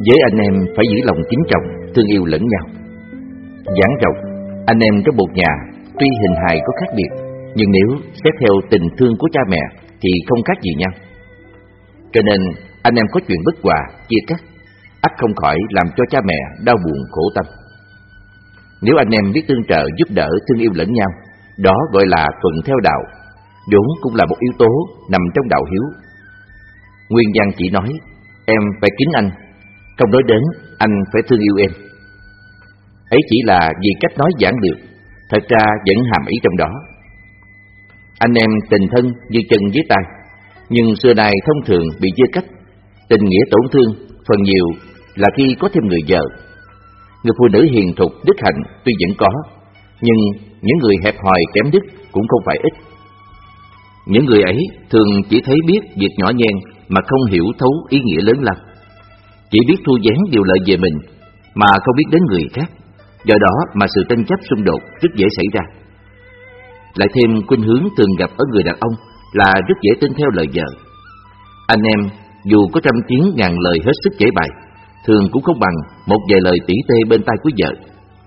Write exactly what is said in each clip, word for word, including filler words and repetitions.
Với anh em phải giữ lòng kính trọng, thương yêu lẫn nhau. Giảng rộng, anh em trong một nhà tuy hình hài có khác biệt, nhưng nếu xét theo tình thương của cha mẹ thì không khác gì nhau. Cho nên anh em có chuyện bất hòa, chia cắt, ắt không khỏi làm cho cha mẹ đau buồn khổ tâm. Nếu anh em biết tương trợ, giúp đỡ, thương yêu lẫn nhau, đó gọi là thuận theo đạo, vốn cũng là một yếu tố nằm trong đạo hiếu. Nguyên văn chỉ nói em phải kính anh, không nói đến anh phải thương yêu em. Ấy chỉ là vì cách nói giản lược, thật ra vẫn hàm ý trong đó. Anh em tình thân như chân với tay, nhưng xưa nay thông thường bị chia cách. Tình nghĩa tổn thương phần nhiều là khi có thêm người vợ. Người phụ nữ hiền thục, đức hạnh tuy vẫn có, nhưng những người hẹp hòi kém đức cũng không phải ít. Những người ấy thường chỉ thấy biết việc nhỏ nhen mà không hiểu thấu ý nghĩa lớn lao, chỉ biết thu vén điều lợi về mình mà không biết đến người khác. Do đó mà sự tranh chấp xung đột rất dễ xảy ra. Lại thêm khuynh hướng thường gặp ở người đàn ông là rất dễ tin theo lời vợ. Anh em dù có trăm tiếng ngàn lời hết sức giải bày, thường cũng không bằng một vài lời tỉ tê bên tai của vợ.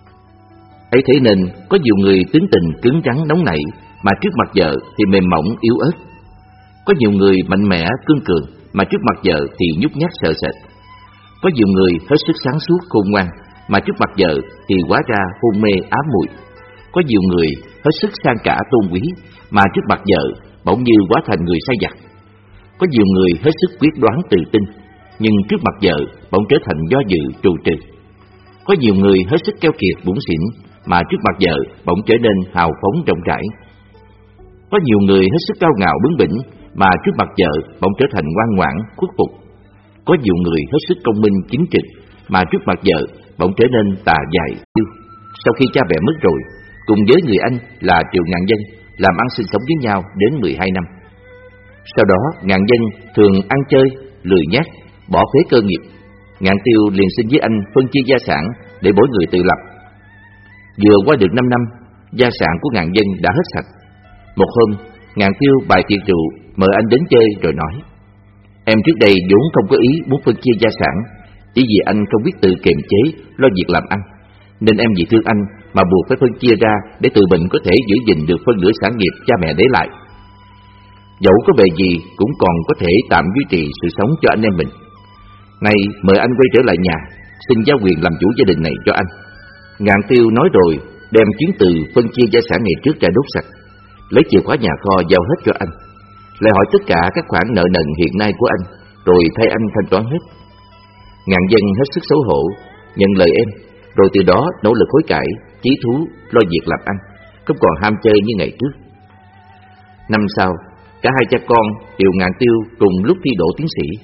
Ấy thế nên có nhiều người tính tình cứng rắn nóng nảy mà trước mặt vợ thì mềm mỏng yếu ớt. Có nhiều người mạnh mẽ cương cường mà trước mặt vợ thì nhút nhát sợ sệt. Có nhiều người hết sức sáng suốt khôn ngoan mà trước mặt vợ thì hóa ra hôn mê ám muội. Có nhiều người hết sức sang cả tôn quý mà trước mặt vợ bỗng như hóa thành người sai vặt. Có nhiều người hết sức quyết đoán tự tin, nhưng trước mặt vợ bỗng trở thành do dự trù trừ. Có nhiều người hết sức keo kiệt bủn xỉn mà trước mặt vợ bỗng trở nên hào phóng rộng rãi. Có nhiều người hết sức cao ngạo bướng bỉnh mà trước mặt vợ bỗng trở thành ngoan ngoãn khuất phục. Có nhiều người hết sức công minh chính trực mà trước mặt vợ bỗng trở nên tà dại yêu. Sau khi cha mẹ mất rồi, cùng với người anh là Triệu Ngạn Dân làm ăn sinh sống với nhau đến mười hai năm. Sau đó Ngạn Dân thường ăn chơi, lười nhác, bỏ phế cơ nghiệp. Ngạn Tiêu liền xin với anh phân chia gia sản để mỗi người tự lập. Vừa qua được năm năm, gia sản của Ngạn Dân đã hết sạch. Một hôm, Ngạn Tiêu bày tiệc rượu mời anh đến chơi rồi nói: em trước đây vốn không có ý muốn phân chia gia sản, chỉ vì anh không biết tự kiềm chế lo việc làm ăn, nên em vì thương anh mà buộc phải phân chia ra để tự mình có thể giữ gìn được phân nửa sản nghiệp cha mẹ để lại. Dẫu có bề gì cũng còn có thể tạm duy trì sự sống cho anh em mình. Nay mời anh quay trở lại nhà, xin giao quyền làm chủ gia đình này cho anh. Ngạn Tiêu nói rồi đem chứng từ phân chia gia sản ngày trước ra đốt sạch, lấy chìa khóa nhà kho giao hết cho anh, lại hỏi tất cả các khoản nợ nần hiện nay của anh, rồi thay anh thanh toán hết. Ngạn Dân hết sức xấu hổ, nhận lời em, rồi từ đó nỗ lực hối cải, chí thú lo việc làm ăn, không còn ham chơi như ngày trước. Năm sau, cả hai cha con đều Ngạn Tiêu cùng lúc thi đỗ tiến sĩ.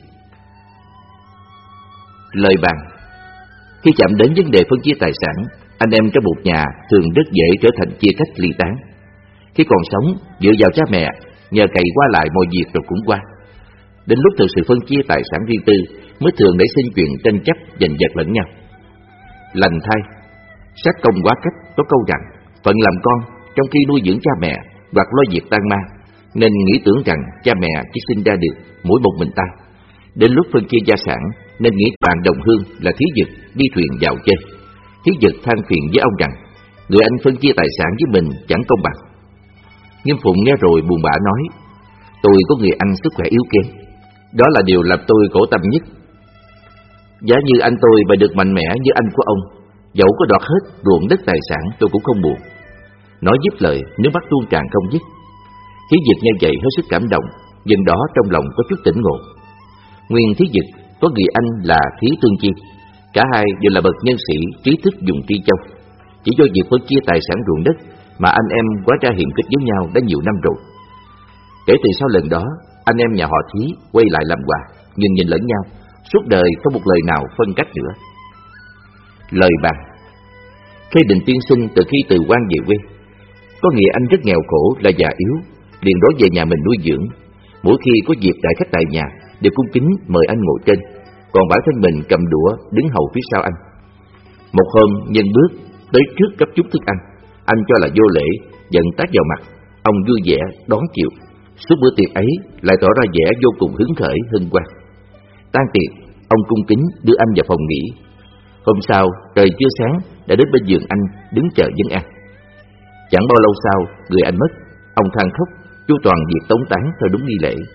Lời bàn. Khi chạm đến vấn đề phân chia tài sản, anh em trong một nhà thường rất dễ trở thành chia cách ly tán. Khi còn sống, dựa vào cha mẹ, nhờ cậy qua lại mọi việc rồi cũng qua. Đến lúc thực sự phân chia tài sản riêng tư mới thường nảy sinh chuyện tranh chấp giành giật lẫn nhau. Lành thay, sát công quá cách có câu rằng phận làm con trong khi nuôi dưỡng cha mẹ hoặc lo việc tang ma, nên nghĩ tưởng rằng cha mẹ chỉ sinh ra được mỗi một mình ta. Đến lúc phân chia gia sản nên nghĩ bạn đồng hương là Thí Dực đi thuyền vào chơi. Thí Dực than phiền với ông rằng người anh phân chia tài sản với mình chẳng công bằng. Nghiêm Phụng nghe rồi buồn bã nói: tôi có người anh sức khỏe yếu kém, đó là điều làm tôi khổ tâm nhất. Giả như anh tôi mà được mạnh mẽ như anh của ông, dẫu có đoạt hết ruộng đất tài sản tôi cũng không buồn. Nói dứt lời, nước mắt tuôn tràn không dứt. Thí Dực nghe vậy hết sức cảm động, nhưng đó trong lòng có chút tỉnh ngộ. Nguyên Thí Dực có người anh là Thí Tương Chi, cả hai đều là bậc nhân sĩ trí thức vùng Tri Châu. Chỉ do việc phân chia tài sản ruộng đất mà anh em quá ra hiềm khích với nhau đã nhiều năm rồi. Kể từ sau lần đó, anh em nhà họ Thí quay lại làm hòa, nhìn nhìn lẫn nhau, suốt đời không một lời nào phân cách nữa. Lời bàn. Khê Định tiên sinh từ khi từ quan về quê, có người anh rất nghèo khổ là già yếu, liền đói về nhà mình nuôi dưỡng. Mỗi khi có dịp đại khách tại nhà, đều cung kính mời anh ngồi trên, còn bản thân mình cầm đũa đứng hầu phía sau anh. Một hôm nhân bước tới trước gấp chút thức ăn, anh cho là vô lễ, giận tát vào mặt. Ông vui vẻ đón chịu. Suốt bữa tiệc ấy lại tỏ ra vẻ vô cùng hứng khởi hân hoan. Tan tiệc, Ông cung kính đưa anh vào phòng nghỉ. Hôm sau, trời chưa sáng đã đến bên giường anh đứng chờ vấn an. Chẳng bao lâu sau, người anh mất. Ông than khóc, chu toàn việc tống táng theo đúng nghi lễ.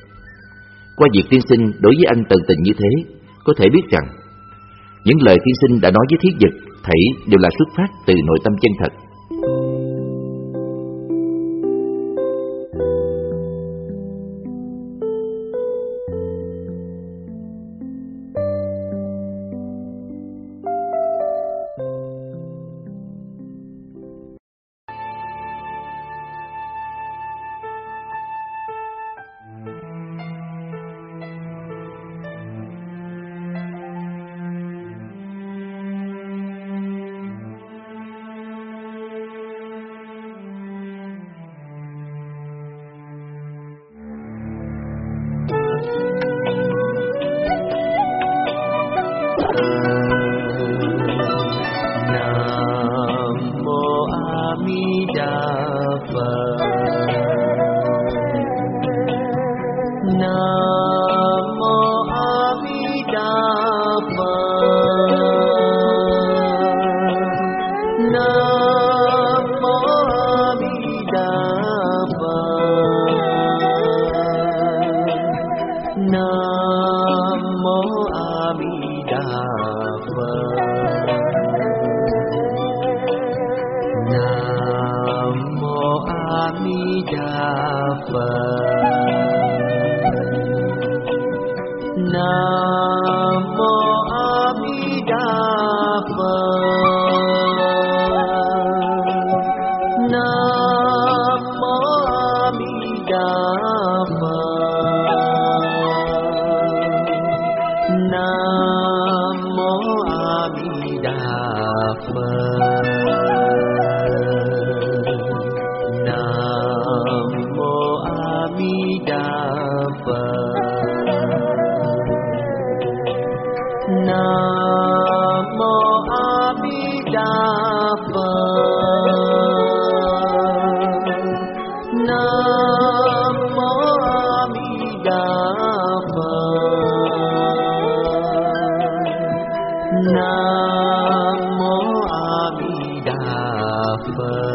Qua việc tiên sinh đối với anh tận tình như thế, có thể biết rằng những lời tiên sinh đã nói với thiết vật thảy đều là xuất phát từ nội tâm chân thật. Nam mô A Di Đà Phật.